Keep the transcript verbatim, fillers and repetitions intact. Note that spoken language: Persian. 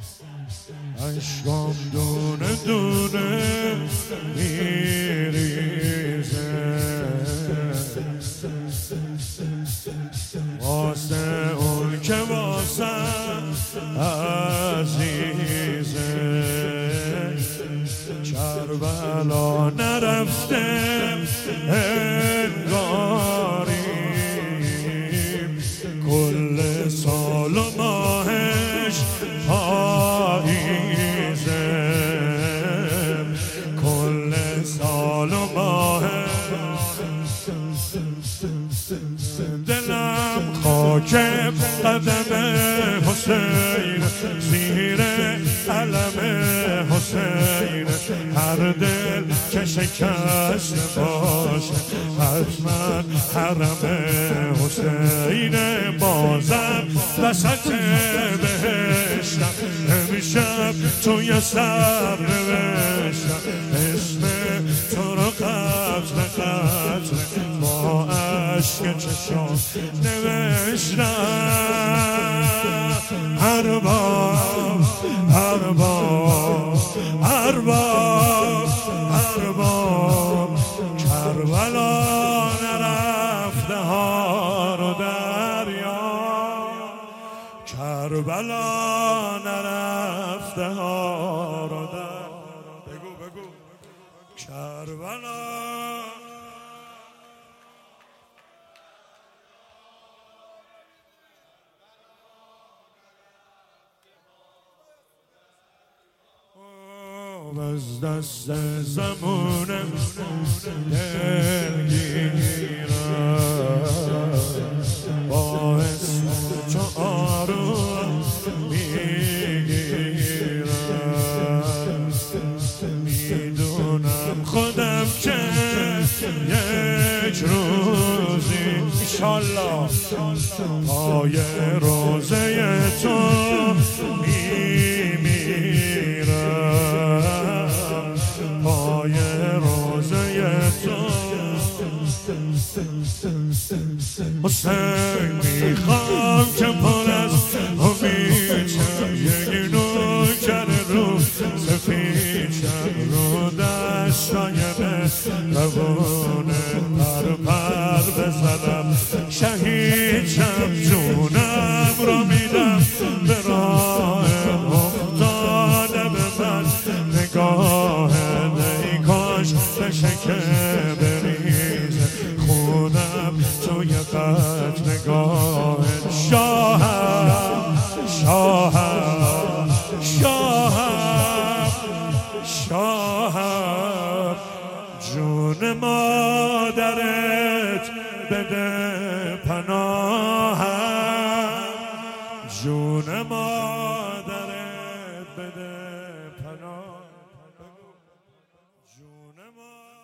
عشقم دونه دونه میریزه واسه اون که واسه عزیزه کربلا نرفته انگاریم کل سال و ماهش پاییزه کل سال و ماهش دلم خاک قدم حسین زیر علم حسین هر دل که شکست باشه حتما حرم حسین بازم وسط بهشتم امشب توی سر نوشتم اسم تو رو قتل قتل با عشق چشم نوشتم ارباب ارباب ارباب ارباب کربلا نرفته ها رو دریا کربلا نرفته ها رو در بگو بگو کربلا از دست زمونم دلگیرم با اسم تو آروم میگیرم میدونم خودم که یک روزی انشالله پای روزه تو پای روزه تو حسین میخوام که پر از امید شم یک نوکر رو سفید شم رو دستای مهربونه پر پر بزنم شهید شم جونم رو میدم به راه افتاده به من نگاه بشه که بریزه خونم توی قد نگاه شاهم شاهم شاهم شاهم جون مادرت بده پناهم جون مادرت بده پناه جون ما